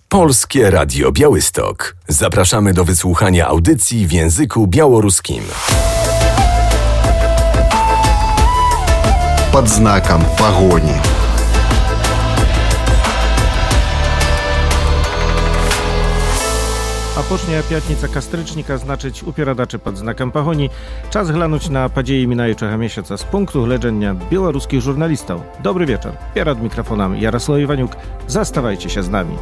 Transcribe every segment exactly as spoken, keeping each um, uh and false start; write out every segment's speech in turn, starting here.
Polskie Radio Białystok. Zapraszamy do wysłuchania audycji w języku białoruskim. Под знаком погони. Apóźnia piatnica kastrycznika znaczyć upieradaczy pod znakiem pogoni. Czas glądać na podzieje minającego miesiąca z punktu gledzenia białoruskich żurnalistów. Dobry wieczór. Przed mikrofonem Jarosław Iwaniuk. Zastawajcie się z nami.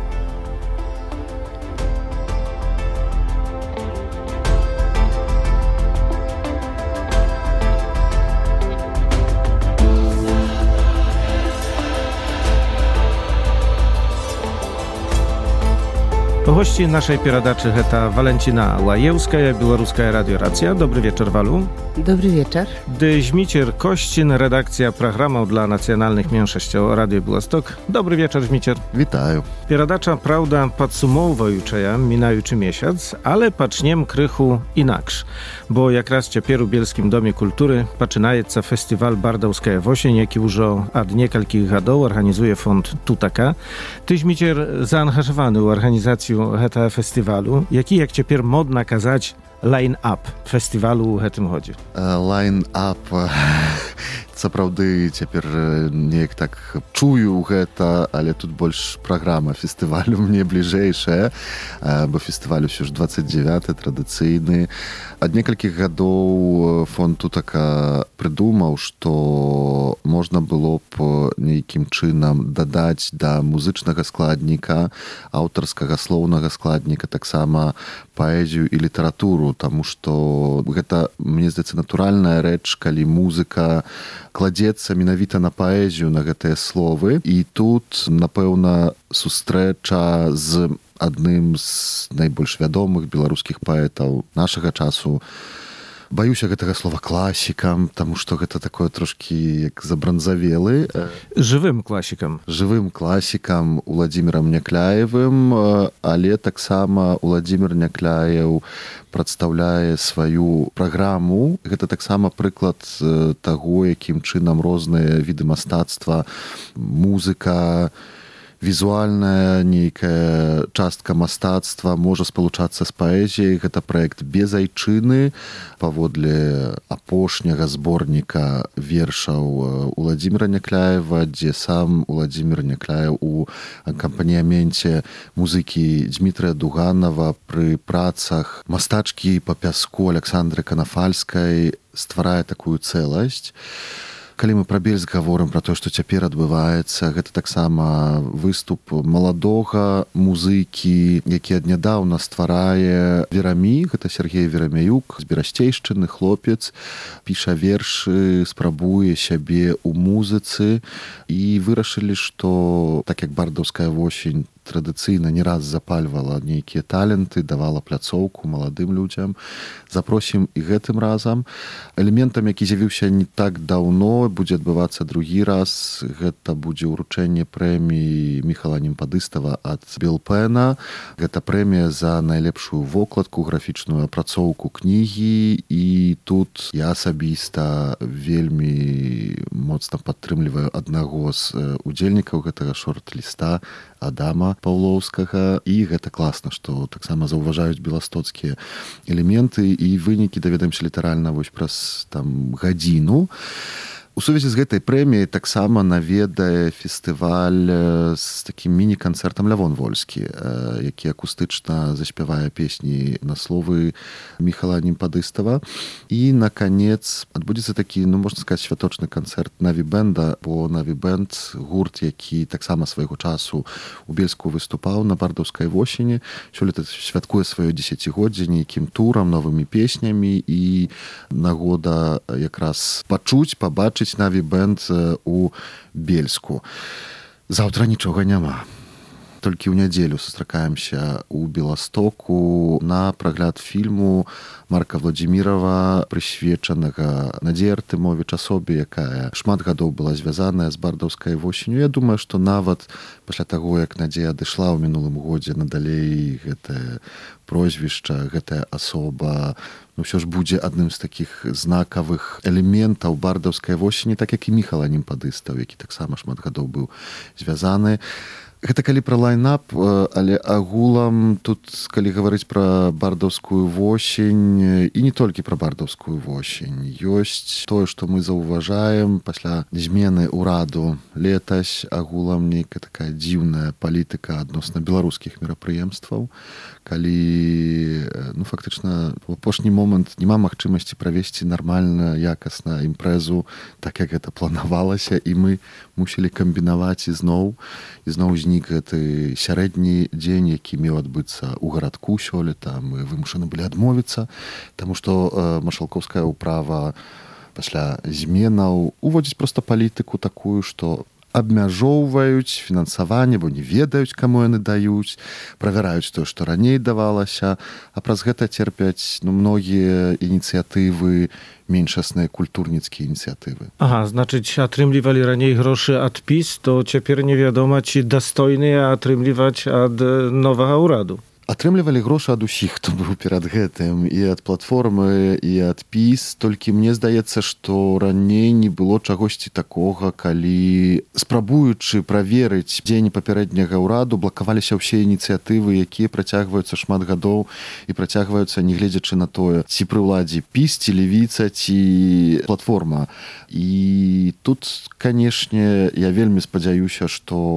Gości naszej pieradaczy heta Walentina Łajewska, Białoruska Radio Racja. Dobry wieczór, Walu. Dobry wieczór. Żmicier Kościn, redakcja programu dla nacjonalnych mniejszości Radio Białystok. Dobry wieczór, Żmicier. Witaję. Pieradacza, prawda, podsumowująca minający miesiąc, ale paczniem krychu inaksz. Bo jak raz ciepieru w Bielskim Domie Kultury zaczynaється festiwal Bardowska Wosień, jaki już od niekalkich lat organizuje fond Tutaka. Ty, Żmicier, zaangażowany w organizację tego festiwalu. Jaki, jak ciepер modna kazać, line-up festiwalu o tym chodzi? Line-up, co prawda ciepер nie tak czuję to, ale тут больше программа фестивалю мне ближайшая, bo festiwal już двадцать девятый, tradycyjny. Od niekalkich lat fond Tutaka придумал, что można było niejakim czynem dodać do muzycznego składnika, autorskiego słownego składnika, tak samo poezję i literaturę, потому что это, мне здаецца, натуральная рэч, калі музыка кладзецца менавіта на паэзію, на гэтыя словы. І тут, напэўна, сустрэча з адным з найбольш вядомых беларускіх паэтаў нашага часу. Баюся гэтага слова класікам, таму што гэта такое трошкі як забранзавелы. Жывым класікам. Жывым класікам Уладзімірам Някляевым, але таксама Уладзімір Някляеў прадстаўляе сваю праграму. Гэта таксама прыклад таго, якім чынам розныя віды мастацтва, музыка, візуальная нейкая частка мастацтва можа спалучацца з паэзіяй. Гэта праект без айчыны паводле апошняга зборніка вершаў Уладзіміра Някляева, дзе сам Уладзімір Някляеў у акампаніяменце музыкі Дмітрыя Дуганова пры працах мастачкі па пяску Александры Канафальскай стварае такую цэласць. Калі мы пра Бельск гаворым пра тое, што цяпер адбываецца, гэта таксама выступ маладога музыкі, які аднядаўна стварае верамі. Гэта Сергей Верамяюк з Берасцейшчыны, хлопец, піша вершы, спрабуе сябе ў музыцы і вырашылі, што так як бардаўская восень традыцыйна не раз запальвала нейкія таленты, давала пляцоўку маладым людзям. Запросім і гэтым разам. Элементам, які з'явіўся не так даўно, будзе адбывацца другі раз. Гэта будзе ўручэнне прэміі Міхала Немпадыстава ад Белпэна. Гэта прэмія за найлепшую вокладку, графічную апрацоўку кнігі. І тут я асабіста вельмі моцна падтрымліваю аднаго з удзельнікаў гэтага шорт-ліста, Адама Паўлоўскага. І гэта класна, што таксама заўважаюць беластоцкія элементы, і вынікі даведаемся літаральна вось праз там гадзіну. У сувязі з гэтай прэміяй таксама наведае фестываль з такім міні-канцэртам Лявон Вольскі, які акустычна заспявае песні на словы Міхала Немпадыстава. І, наканец, адбудзецца такі, ну, можна сказаць, святочны канцэрт Наві-бэнда, бо Наві-бэнд — гурт, які таксама свайго часу у Бельску выступаў на бардаўскай восені. Сёлета святкуе сваё дзесяцігоддзе нейкім турам, новымі песнямі, і нагода якраз пачуць, пабачыць Наві-бэнд у Бельску. Заўтра нічога няма. Толькі ў нядзелю сустракаемся ў Беластоку на прагляд фільму Марка Владзімірава, прысвечанага Надзеі Артэмовіч, асобе, якая шмат гадоў была звязаная з бардаўскай восенню. Я думаю, што нават пасля таго, як Надзея адышла ў мінулым годзе, надалей гэтае прозвішча, гэтая асоба, ну, ўсё ж будзе адным з такіх знакавых элементаў бардаўскай восені, так як і Міхала Немпадыстаў, які таксама шмат гадоў быў звязаны Гэта калі пра лайнап, але агулам тут, калі гаварыць пра бардаўскую восень, і не толькі пра бардаўскую восень, ёсць тое, што мы заўважаем пасля змены ўраду летась, агулам нейкая такая дзіўная палітыка адносна беларускіх мерапрыемстваў, калі, ну, фактычна, у апошні момант няма магчымасці правесці нармальна, якасна імпрэзу, так як гэта планавалася, і мы мусілі камбінаваць ізноў, ізноў знік гэты сярэдні дзень, які меў адбыцца ў гарадку сёлета. Мы вымушаны былі адмовіцца, таму што э, маршалкоўская ўправа пасля зменаў уводзіць проста палітыку такую, што абмяжоўваюць фінансаванне, бо не ведаюць, каму яны даюць, правяраюць тое, што раней давалася, а праз гэта церпяць, ну, многія ініцыятывы, меншасныя культурніцкія ініцыятывы. Ага, значыць, атрымлівалі раней грошы ад піс, то цяпер невядома, ці дастойныя атрымліваць ад новага ўраду. Атрымлівалі грошы ад усіх, хто быў перад гэтым, і ад платформы, і ад піс, толькі мне здаецца, што раней не было чагосьці такога, калі, спрабуючы праверыць дзень папярэдняга ўраду, блакаваліся ўсе ініцыятывы, якія працягваюцца шмат гадоў і працягваюцца, нягледзячы на тое, ці пры ўладзе піс, ці левіца, ці платформа. І тут, канешне, я вельмі спадзяюся,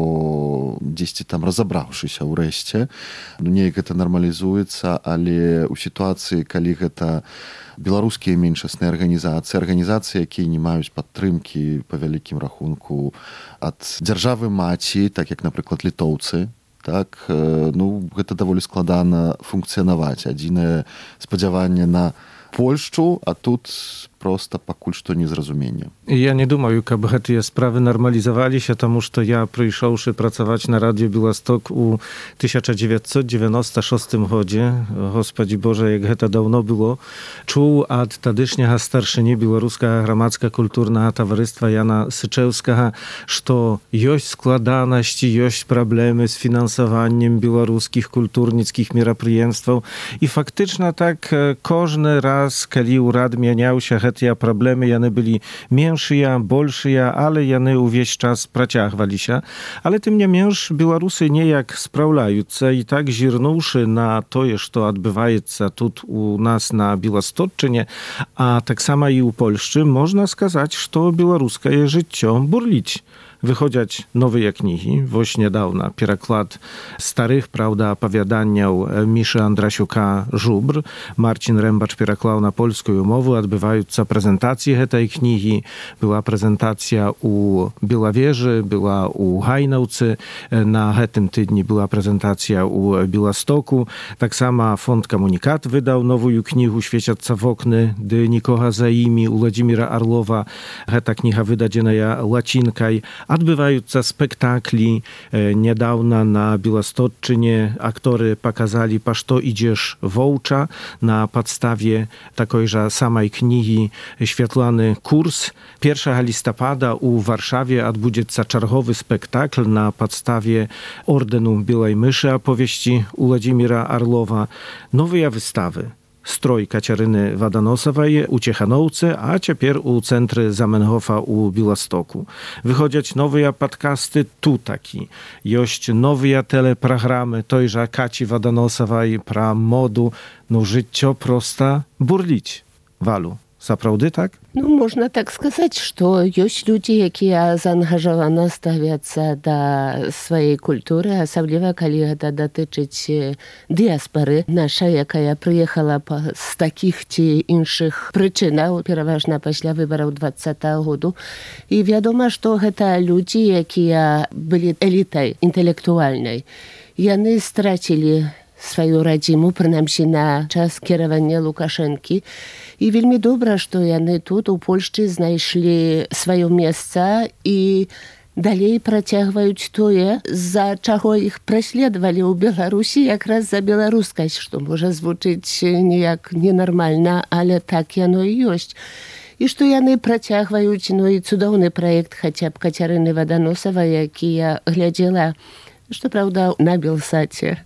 што дзесьці там разабраўшыся ўрэшце, ну, неяк гэта нармалізуецца, але ў сітуацыі, калі гэта беларускія меншасныя арганізацыі, арганізацыі, якія не маюць падтрымкі па вялікім рахунку ад дзяржавы маці, так як, напрыклад, літоўцы, так, ну, гэта даволі складана функцыянаваць. Адзінае спадзяванне на Польшчу, а тут проста пакуль што незразуменне. Я не думаю, каб гэтыя справы нармалізаваліся, таму што я, прыйшоўшы працаваць на радыё Беласток у тысяча дзевяцьсот дзевяноста шостым годзе, Господзі Боже, як гэта даўно было, чуў ад тадышняга старшыні беларускага грамадска-культурнага таварыства Яна Сычэўскага, што ёсць складанасці, ёсць праблемы з фінансаваннем беларускіх культурніцкіх мерапрыемстваў. І фактычна так кожны раз, калі ўрад мяняўся, гэтыя праблемы, яны былі меншыя, большыя, але яны ўвесь час працягваліся. Але тым не менш, беларусы неяк спраўляюцца, і так, зірнуўшы на тое, што адбываецца тут у нас на Беластотчыне, а таксама і ў Польшчы, можна сказаць, што беларускае жыццё бурліць. Выходзяць новыя кнігі. Вось нядаўна пераклад старых, праўда, апавяданняў Мішы Андрасюка «Жубр». Марцін Рэмбач пераклаў на польскую мову. Адбываюцца прэзентацыі гэтай кнігі. Была прэзентацыя ў Белавежы, была ў Гайнаўцы. На гэтым тыдні была прэзентацыя ў Беластоку. Таксама фонд «Камунікат» выдаў новую кнігу «Свецяцца вокны, ды нікога за імі» Уладзіміра Арлова. Гэта кніга выдадзеная лацінкай. Адбываюцца спектаклі. Нядаўна на Беластотчыне акторы паказалі «Па што ідзеш, воўча» на падставе такой жа самай кнігі Святланы Курс. Першага лістапада ў Варшаве адбудзецца чарговы спектакль на падставе ордэну Белай мышы аповесці Уладзіміра Арлова. Новыя выставы. Строй Кацярыны Ваданосавай у Цеханоўцы, а цяпер у цэнтры Заменгофа ў Беластоку. Выходзяць новыя падкасты «Тутакі». Ёсць новыя тэлепраграмы той жа Каці Ваданосавай пра моду. Ну, жыццё проста бурліць. Валу, сапраўды так? Ну, можна так сказаць, што ёсць людзі, якія заангажавана ставяцца да сваёй культуры, асабліва калі гэта датычыць дыяспары нашай, якая прыехала з такіх ці іншых прычынаў, пераважна пасля выбараў дваццатага году. І вядома, што гэта людзі, якія былі элітай інтэлектуальнай. Яны страцілі сваю радзіму, прынамсі на час кіравання Лукашэнкі. І вельмі добра, што яны тут у Польшчы знайшлі сваё месца і далей працягваюць тое, з-за чаго іх праследавалі ў Беларусі, якраз за беларускасць, што можа звучыць неяк ненармальна, але так яно і ёсць. І што яны працягваюць, ну і цудоўны праект хаця б Кацярыны Ваданосавай, які я глядзела, што праўда, на Белсаце.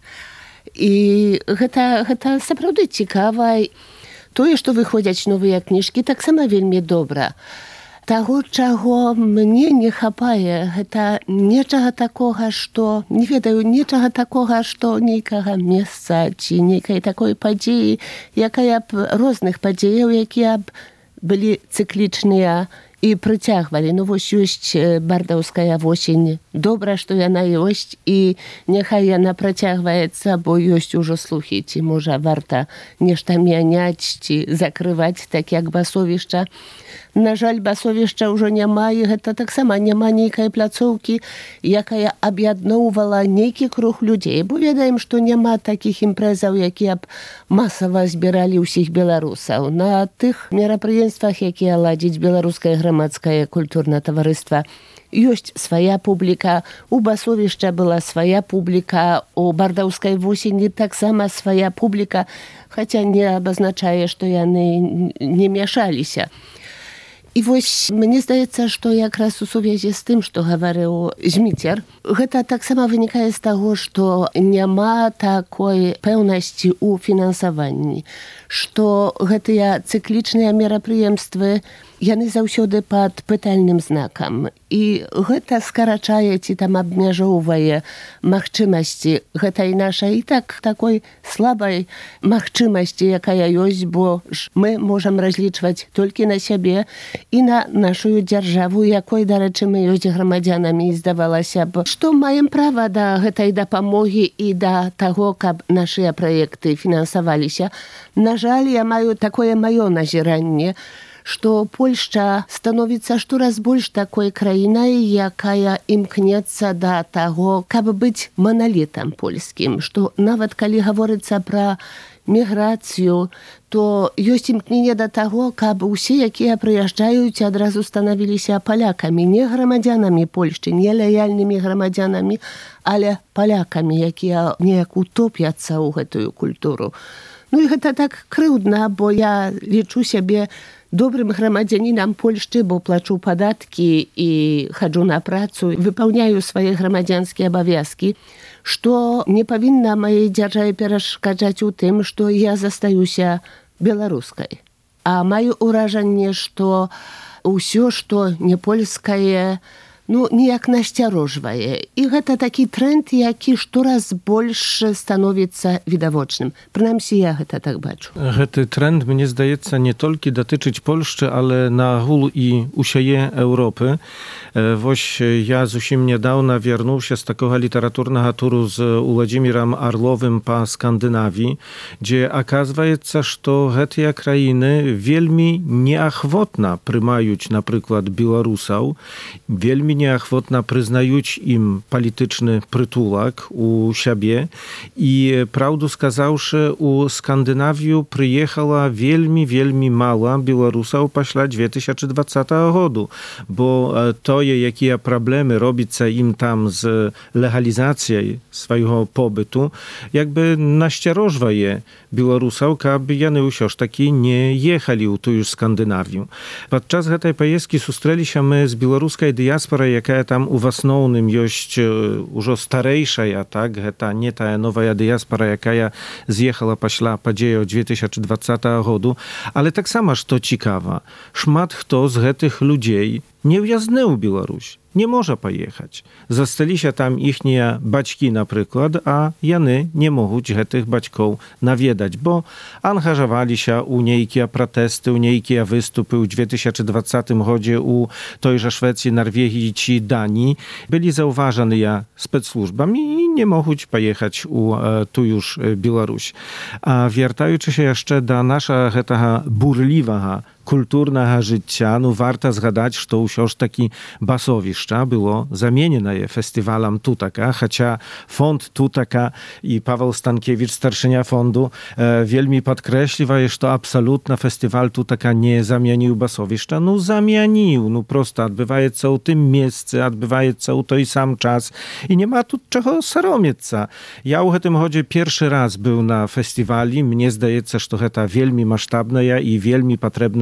І гэта, гэта сапраўды цікава. Тое, што выходзяць новыя кніжкі, таксама вельмі добра. Таго, чаго мне не хапае, гэта нечага такога, што, не ведаю, нечага такога, што нейкага месца ці нейкай такой падзеі, якая б розных падзеяў, якія б былі цыклічныя і прыцягвалі. Ну, вось ёсць бардаўская восень. Добра, што яна ёсць, і няхай яна працягваецца, бо ёсць ужо слухі, ці можа варта нешта мяняць, ці закрываць, так як басовішча. На жаль, басовішча ўжо няма, і гэта таксама няма нейкай пляцоўкі, якая аб'ядноўвала нейкі круг людзей. Бо ведаем, што няма такіх імпрэзаў, якія б масава збіралі ўсіх беларусаў. На тых мерапрыемствах, якія ладзіць беларускае грамадскае культурнае таварыства, ёсць свая публіка, у басовішча была свая публіка, у бардаўскай восені таксама свая публіка, хаця не абазначае, што яны не мяшаліся. І вось мне здаецца, што якраз у сувязі з тым, што гаварыў Зміцер, гэта таксама вынікае з таго, што няма такой пэўнасці ў фінансаванні, што гэтыя цыклічныя мерапрыемствы, яны заўсёды пад пытальным знакам. І гэта скарачае ці там абмяжоўвае магчымасці гэтай нашай і так такой слабай магчымасці, якая ёсць, бо ж мы можам разлічваць толькі на сябе і на нашу дзяржаву, якой, дарэчы, мы ёсць грамадзянамі, і здавалася б, што маем права да гэтай дапамогі і да таго, каб нашыя праекты фінансаваліся. На жаль, я маю такое маё назіранне, што Польшча становіцца штораз больш такой краінай, якая імкнецца да таго, каб быць маналітам польскім, што нават калі гаворыцца пра міграцыю, то ёсць імкненне да таго, каб усе, якія прыязджаюць, адразу станавіліся палякамі, не грамадзянамі Польшчы, не лаяльнымі грамадзянамі, але палякамі, якія неяк утопяцца ў гэтую культуру. Ну і гэта так крыўдна, бо я лічу сябе добрым грамадзянінам Польшчы, бо плачу падаткі і хаджу на працу, выпаўняю свае грамадзянскія абавязкі, што не павінна маёй дзяржаве перашкаджаць у тым, што я застаюся беларускай. А маю ўражанне, што ўсё, што не польскае, ну, ніяк насцярожвае. І гэта такі тренд, які штораз больш становіцца відавочным. Прынамсі, я гэта так бачу. Гэты тренд, мне здаецца, не толькі датычыць Польшчы, але нагул і ўсяе Европы. Вось я зусім нядаўна вярнуўся з такога літаратурнага туру з Уладзімірам Арловым па Скандынавii, дзе аказваецца, што гэтыя краіны вельмі неахвотна прымаюць, напрыклад, беларусаў, вельмі неахвотна прызнаюць ім палітычны прытулак у сябе. І, праўду сказаўшы, у Скандынавію прыехала вельмі-вельмі мала беларусаў пасля две тысячы двадцатага году, бо тое, якія праблемы робіцца ім там з легалізацыяй свайго побыту, як бы насцярожвае беларусаў, каб яны ўсё ж такі не ехалі ў тую Скандынавію. Падчас гэтай паездкі сустрэліся мы з беларускай дыяспорай, якая там у асноўным ёсць ужо старэйшая, так, гэта не тая новая дыяспора, якая з'ехала пасля падзеяў две тысячы двадцатага году, але таксама, што цікава, шмат хто з гэтых людзей не ўязнеў Беларусь, не можа паехаць. Засталіся там іхнія бацькі, напрыклад, а яны не могуць гэтых бацькоў наведаць, бо ангажаваліся ў нейкія пратэсты, ў нейкія выступы ў две тысячы двадцатым годзе ў той жа Швецыі, Нарвегіі ці Даніі, былі заўважаныя спецслужбамі і не могуць паехаць у э, тую ж Беларусь. А вяртаючыся яшчэ да нашага гэтага бурлівага культурнага жыцця, ну варта згадаць, што ўсё ж такі басовішча было замененае фестывалам Тутака, хаця фонд Тутака і Павел Станкевич, старшыня фонду, e, вельмі падкрэслівае, што абсалютна фестываль Тутака не замяніў басовішча. Ну замяніў, ну проста адбываецца ў тым месцы, адбываецца ў той сам час і няма тут чаго саромецца. Я ў гэтым годзе першы раз быў на фестывалі, мне здаецца, што гэта вельмі маштабная і вельмі патрэбная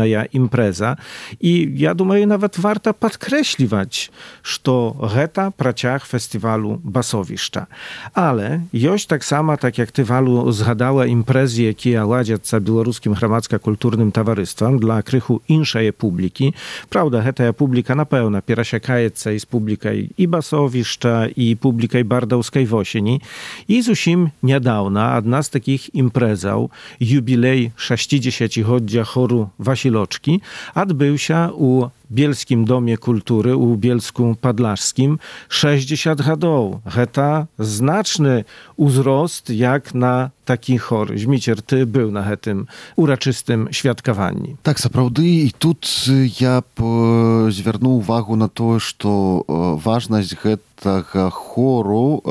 ważna impreza. I ja думаю, nawet warto podkreśliwać, że гэта працяг фестивалу Басовішча. Але ёсць таксама, так як ты, Валу, згадала імпрэзы, якія ладзяцца беларускім грамадска-культурным таварыствам для крыху іншае публікі. Праўда, гэтая публіка, напэўна, перасякаецца і з публікай і Басовішча, і публікай бардаўскай восені. І зусім нядаўна адна з такіх імпрэзаў, юбілей шэсцідзесяцігоддзя хору Васілочкі, адбыўся у Bielskim Domie Kultury u Bielsku Podlaskim sześćdziesiąt гадоў. Гэта znaczny uzrost jak na taki chor. Żmicier, ty był na tym uroczystym świadkowaniu. Tak, сапраўды, і тут я б звярнуў увагу на тое, што важнасць гэтага хору,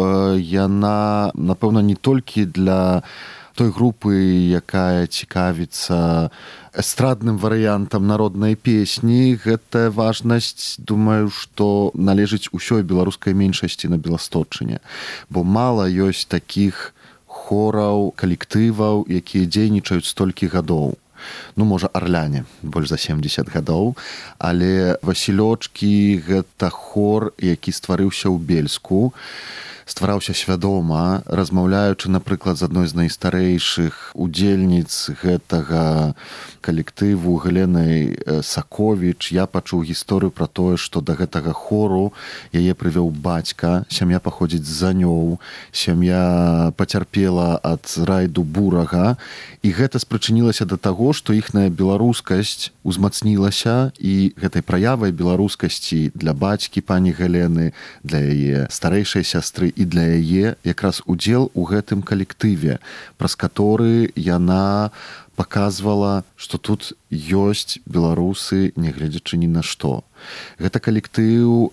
яна, напэўна, не толькі для той групы, якая цікавіцца эстрадным варыянтам народнай песні. Гэтая важнасць, думаю, што належыць усёй беларускай меншасці на Беласточыне. Бо мала ёсць такіх хораў, калектываў, якія дзейнічаюць столькі гадоў. Ну, можа, арляне, больш за сямдзесят гадоў, але Васілёчкі — гэта хор, які стварыўся ў Бельску, ствараўся свядома, размаўляючы, напрыклад, з адной з найстарэйшых удзельніц гэтага калектыву Галенай Саковіч. Я пачуў гісторыю пра тое, што да гэтага хору яе прывёў бацька, сям'я паходзіць з Занёў, сям'я пацярпела ад райду бурага, і гэта спрычынілася да таго, што іхная беларускасць узмацнілася, і гэтай праявай беларускасці для бацькі пані Галены, для яе старэйшай сястры і для яе якраз удзел у гэтым калектыве, праз каторы яна паказвала, што тут ёсць беларусы, нягледзячы ні на што. Гэта калектыў,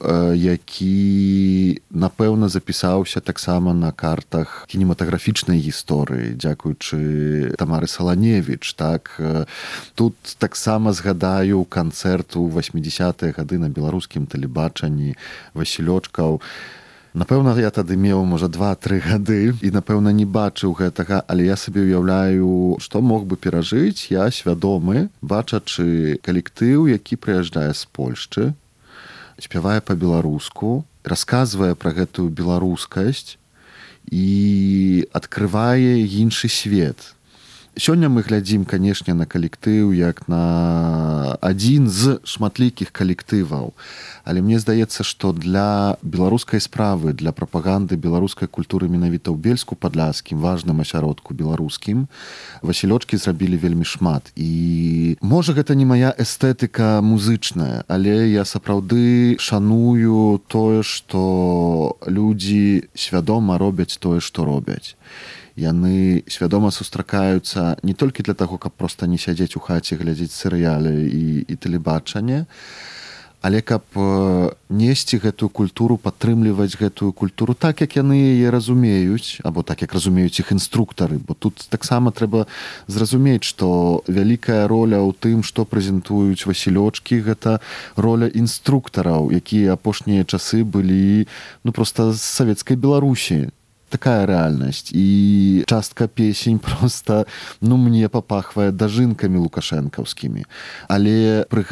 які, напэўна, запісаўся таксама на картах кінематаграфічнай гісторыі, дзякуючы Тамары Саланевіч. Так? Тут таксама згадаю канцэрт у восьмідзесятыя гады на беларускім тэлебачанні Васілёчкаў. Напэўна, я тады меў, можа, два-тры гады і, напэўна, не бачыў гэтага, але я сабе ўяўляю, што мог бы перажыць я свядомы, бачачы калектыў, які прыязджае з Польшчы, спявае па-беларуску, расказвае пра гэтую беларускасць і адкрывае іншы свет. Сёння мы глядзім, канешне, на калектыў як на адзін з шматлікіх калектываў. Але мне здаецца, што для беларускай справы, для прапаганды беларускай культуры менавіта ў Бельску Падляскім, важным асяродку беларускім, Васілёчкі зрабілі вельмі шмат. І можа, гэта не мая эстэтыка музычная, але я сапраўды шаную тое, што людзі свядома робяць тое, што робяць. Яны свядома сустракаюцца не толькі для таго, каб проста не сядзець у хаце, глядзець серыялы і, і тэлебачанне, але каб несці гэтую культуру, падтрымліваць гэтую культуру так, як яны яе разумеюць, або так, як разумеюць іх інструктары. Бо тут таксама трэба зразумець, што вялікая роля ў тым, што прэзентуюць Васілёчкі, гэта роля інструктараў, якія апошнія часы былі, ну, проста з савецкай Беларусі. Такая рэальнасць. І частка песень проста, ну, мне папахвае дажынкамі лукашэнкаўскімі. Але пры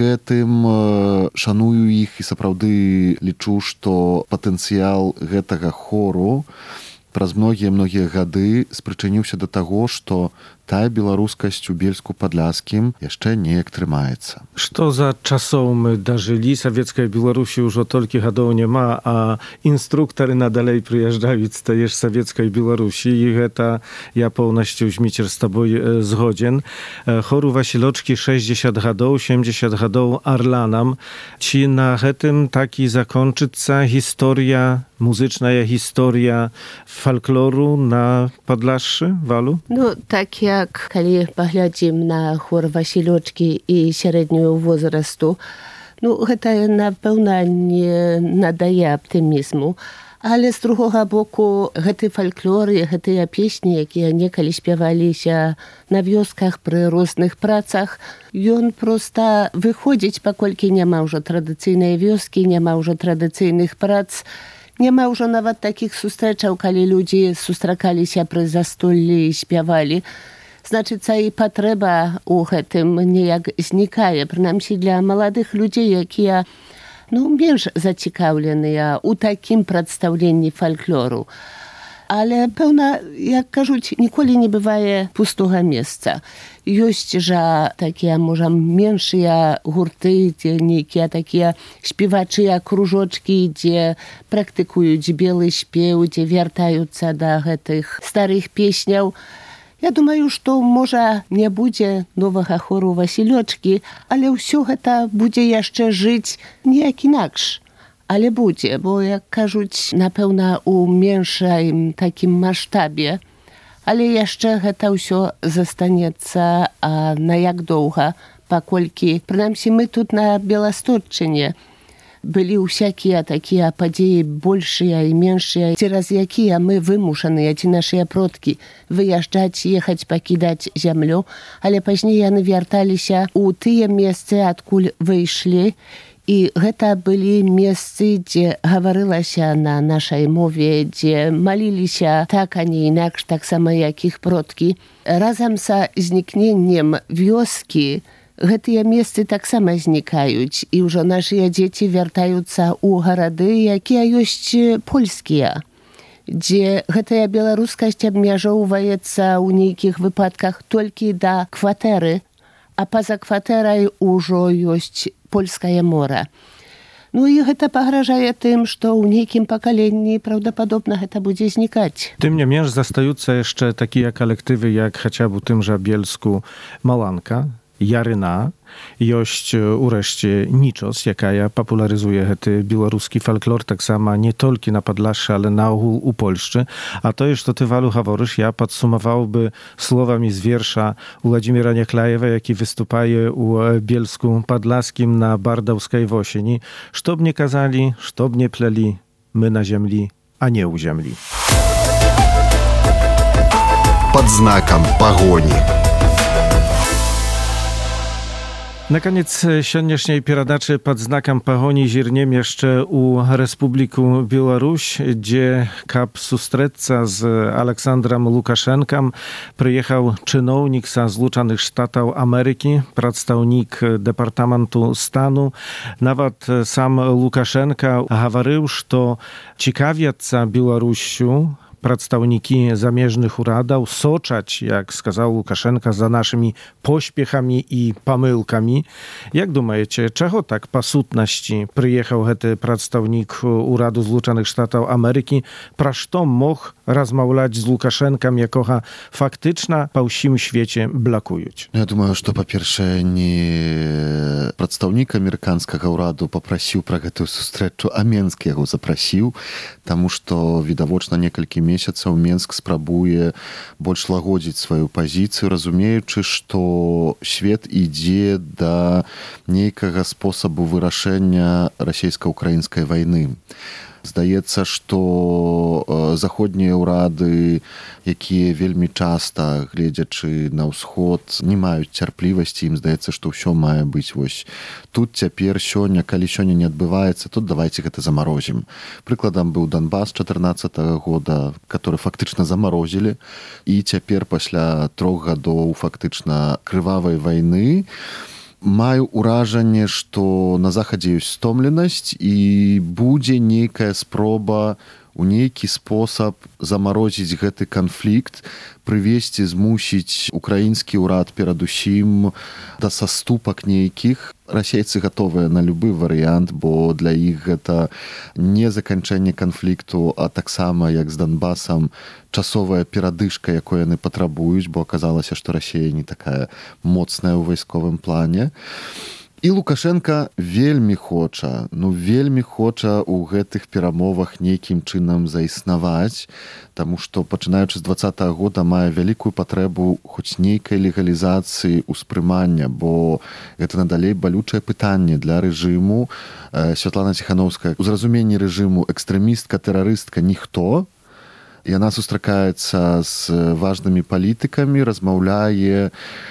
гэтым шаную іх і сапраўды лічу, што патэнцыял гэтага хору праз многія-многія гады спрычыніўся да таго, што тая беларускасць у Бельску Падляскім яшчэ неяк трымаецца. Што за часоў мы дажылі? Савецкай Беларусі ўжо толькі гадоў няма, а інструктары надалей прыязджаюць стаеш савецкай Беларусі, і гэта я поўнасцю, Żmicier, з табой згодзен. Хору Васілёчкі шэсцьдзесят гадоў, сямдзесят гадоў арланам. Ці на гэтым так і закончыцца гісторыя, музычная гісторыя фальклору на Падляшшы, Валу? Ну, так як, калі паглядзім на хор Васілёчкі і сярэднюю возрасту, ну, гэта, напэўна, не надае аптымізму. Але з другога боку, гэты фальклор і гэтыя песні, якія некалі спяваліся на вёсках пры розных працах, ён проста выходзіць, паколькі няма ўжо традыцыйнай вёскі, няма ўжо традыцыйных прац, няма ўжо нават такіх сустрэчаў, калі людзі сустракаліся пры застоллі і спявалі. значыцца, і патрэба ў гэтым неяк знікае, прынамсі для маладых людзей, якія ну, менш зацікаўленыя ў такім прадстаўленні фальклору. Але, пэўна, як кажуць, ніколі не бывае пустога месца. Ёсць жа такія, можа, меншыя гурты, дзе нейкія такія спевачыя кружочкі, дзе практыкуюць белы спеў, дзе вяртаюцца да гэтых старых песняў. Я думаю, што, можа, не будзе новага хору Васілёчкі, але ўсё гэта будзе яшчэ жыць неяк інакш. Але будзе, бо, як кажуць, напэўна, у меншым такім маштабе. Але яшчэ гэта ўсё застанецца, а на як доўга, паколькі, прынамсі, мы тут на Беластотчыне былі ўсякія такія падзеі большыя і меншыя, цераз якія мы вымушаныя, ці нашыя продкі, выязджаць, ехаць, пакідаць зямлю, але пазней яны вярталіся ў тыя месцы, адкуль выйшлі. І гэта былі месцы, дзе гаварылася на нашай мове, дзе маліліся так, а не інакш, таксама як іх продкі. Разам са знікненнем вёскі гэтыя месцы таксама знікаюць, і ўжо нашыя дзеці вяртаюцца ў гарады, якія ёсць польскія, дзе гэтая беларускасць абмяжоўваецца ў нейкіх выпадках толькі да кватэры, а па-за кватэрай ужо ёсць польскае мора. Ну і гэта пагражае тым, што ў нейкім пакаленні праўдападобна гэта будзе знікаць. Тым не менш застаюцца яшчэ такія калектывы, як хаця б у тым жа Бельску Маланка, Jaryna, ёсць урэшце Нічос, якая папулярызуе гэты беларускі фальклор таксама не толькі на Падляшшы, ale naogół u Polszczy. A to jest, to ty, Walu, говориш, ja podsumowałby słowami z wiersza Władimira Nieklajewa, jaki występuje u Bielsku Podlaskim na Bardałskiej Wosieni. Sztob nie kazali, sztob nie pleli, my na ziemi, a nie u ziemi. Pod znakiem pogoni. Na koniec siódmej pieradaczy pod znakiem pogoni zirniem jeszcze u Republiku Białoruś, gdzie kap sustreca z Aleksandrem Łukaszenką przyjechał czynownik z Zjednoczonych Stanów Ameryki, przedstawnik Departamentu Stanu. Nawet sam Łukaszenka говорил, że ciekawiaca Białorusiu przedstawniki zamierzchnych uradów soczać, jak skazał Łukaszenka, za naszymi pośpiechami i pomyłkami. Jak думаете, czego tak po sutności przyjechał ten przedstawnik Uradu Zjednoczonych Stanów Ameryki, pra co mógł rozmawiać z Łukaszenką, jakoha faktyczna po всім świecie blakuють? Ja думаю, что, по-перше, не представник американского уряду попросил про эту встречу, а Минск его запросил, потому что, видовочно, несколько месяцаў Менск спрабуе больш лагодзіць сваю пазіцыю, разумеючы, што свет ідзе да нейкага спосабу вырашэння расійска-украінскай вайны. Здаецца, што заходнія ўрады, якія вельмі часта, гледзячы на ўсход, не маюць цярплівасці, ім здаецца, што ўсё мае быць вось тут, цяпер, сёння, калі сёння не адбываецца, тут давайте гэта замарозім. Прыкладам быў Донбас чатырнаццатага года, который фактычна замарозілі, і цяпер пасля трох гадоў фактычна крывавай вайны маю ўражанне, што на захадзе ёсць стомленасць і будзе нейкая спроба у нейкі спосаб замарозіць гэты канфлікт, прывесці, змусіць украінскі ўрад перадусім да саступак нейкіх. Расейцы гатовыя на любы варыянт, бо для іх гэта не заканчэнне канфлікту, а таксама, як з Донбасам, часовая перадышка, якой яны патрабуюць, бо аказалася, што Расія не такая моцная ў вайсковым плане. І Лукашенка вельмі хоча, ну вельмі хоча ў гэтых перамовах нейкім чынам заіснаваць, таму што, пачынаючы з дваццатага года, мае вялікую патрэбу хоць нейкай легалізацыі ўспрымання, бо гэта надалей балючае пытанне для рэжыму. Святлана Ціхановская ў зразуменні рэжыму экстрэмістка, тэрарыстка ніхто. Яна сустракаецца з важнымі палітыкамі, размаўляе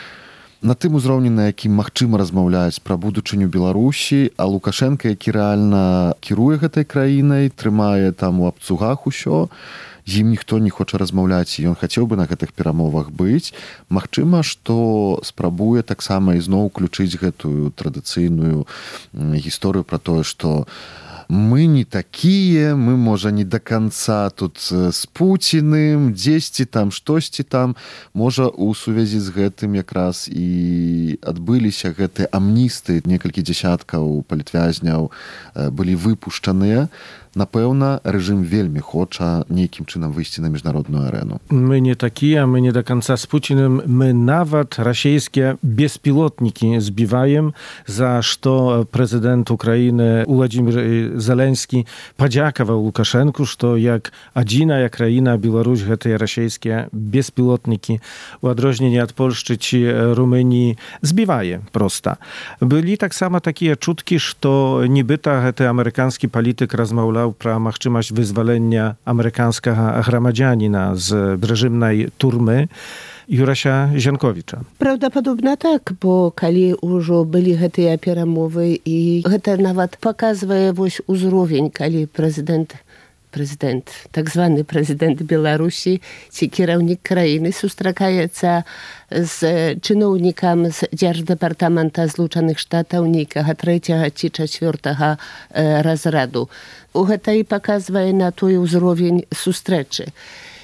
на тым узроўні, на якім магчыма размаўляць пра будучыню Беларусі, а Лукашенка, які рэальна кіруе гэтай краінай, трымае там у абцугах усё, з ім ніхто не хоча размаўляць, і ён хацеў бы на гэтых перамовах быць. Магчыма, што спрабуе таксама ізноў уключыць гэтую традыцыйную гісторыю пра тое, што мы не такія, мы, можа, не да канца тут з Пуціным, дзесьці там, штосьці там. Можа, у сувязі з гэтым якраз і адбыліся гэтыя амністы, некалькі дзясяткаў палітвязняў былі выпушчаныя. Напэўна, рэжым вельмі хоча нейкім чынам выйсці на міжнародную арэну. Мы не такія, мы не до конца з Путіным. Мы нават расійскія беспілотнікі збіваем, за што прэзідэнт Украіны Уладзімір Зеленскі падзякаваў Лукашэнку, што як адзіная краіна Беларусь гэтыя расійскія беспілотнікі у адрозненні ад Польшчы ці Румыніі збівае проста. Былі таксама такія чуткі, што нібыта гэты амерыканскі палітык размаўляў пра магчымасць вызвалення амерыканскага грамадзяніна з рэжымнай турмы Юрася Зянковіча. Праўдападобна так, бо калі ўжо былі гэтыя перамовы, і гэта нават паказвае вось узровень, калі прэзідэнт прэзідэнт, так званы прэзідэнт Беларусі ці кіраўнік краіны сустракаецца з чыноўнікам з Дзярждэпартамента Злучаных Штатаў нейкага трэцяга ці чацвёртага разраду. Гэта і паказвае на той узровень сустрэчы.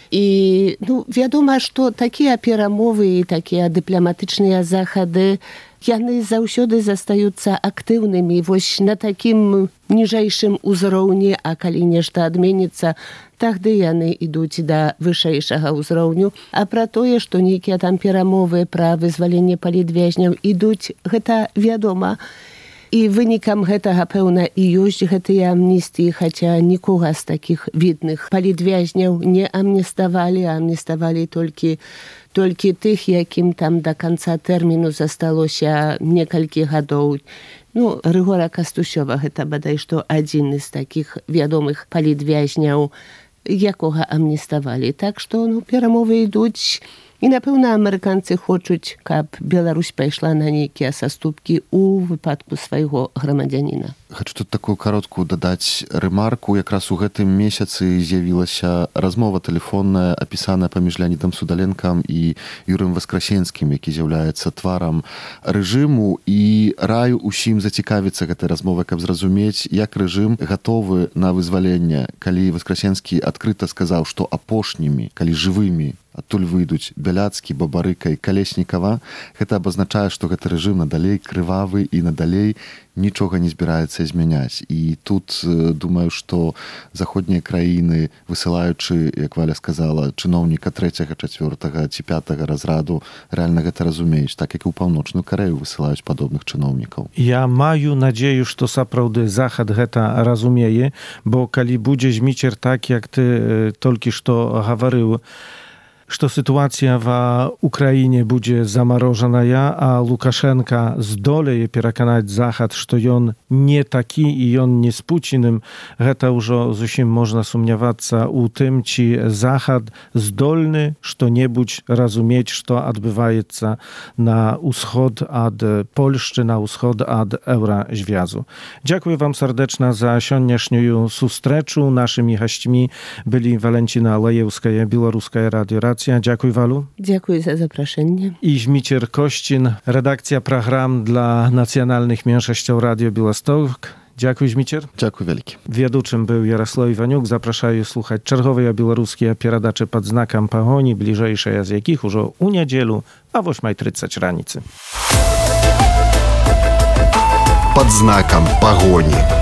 І ну, вядома, што такія перамовы і такія дыпламатычныя захады, яны заўсёды застаюцца актыўнымі вось на такім ніжэйшым узроўні, а калі нешта адменіцца, тагды яны ідуць да вышэйшага ўзроўню. А пра тое, што нейкія там перамовы пра вызваленне палітвязняў ідуць, гэта вядома. І вынікам гэтага, пэўна, і ёсць гэтыя амністыі, хаця нікога з такіх відных палітвязняў не амніставалі, амніставалі толькі, толькі тых, якім там да канца тэрміну засталося некалькі гадоў. Ну, Рыгора Кастусёва, гэта бадай што адзін з такіх вядомых палітвязняў, якога амніставалі. Так што, ну, перамовы ідуць. І, напэўна, амерыканцы хочуць, каб Беларусь пайшла на нейкія саступкі ў выпадку свайго грамадзяніна. Хачу тут такую кароткую дадаць рэмарку. Якраз у гэтым месяцы з'явілася размова тэлефонная, апісаная паміж Леонідам Судаленкам і Юрыем Васкрасенскім, які з'яўляецца тварам рэжыму. І раю усім зацікавіцца гэтай размовай, каб зразумець, як рэжым гатовы на вызваленне. Калі Васкрасенскі адкрыта сказаў, што апошнімі, калі жывымі, адтуль выйдуць Бяляцкі, Бабарыка і Калеснікава, гэта абазначае, што гэты рэжым надалей крывавы і надалей нічога не збіраецца змяняць. І тут думаю, што заходнія краіны, высылаючы, як Валя сказала, чыноўніка трэцяга, чацвёртага ці пятага разраду, рэальна гэта разумеюць, так як і ў Паўночную Карэю высылаюць падобных чыноўнікаў. Я маю надзею, што сапраўды Захад гэта разумее, бо калі будзе зміцер так, як ты толькі што гаварыў, што сітуацыя ва Украіне будзе замарожаная, а Лукашенка здолее пераканаць Захад, што ён не такі і ён не з Пуціным, гэта ўжо зусім можна сумнявацца ў тым, ці Захад здольны што-небудзь разумець, што адбываецца на ўсход ад Польшчы, на ўсход ад Еўразвязу. Дзякую вам сардэчна за сённяшнюю сустрэчу. Нашымі гасцьмі былі Валенціна Лаеўская, Беларуская радыёрацыя. Dziękuję, Walu. Dziękuję za zaproszenie. I Zmicier Kościn, redakcja program dla nacjonalnych mniejszości Radio Białystok. Dziękuję, Zmicier. Dziękuję wielkie. Wieduczym był Jarosław Iwaniuk. Zapraszaję słuchać czerwowej białoruskie передачи pod znakiem Pogoni, bliżejszej z jakich już u niedzielu, a w ósmej trzydzieści ranicy. Pod znakiem Pogoni.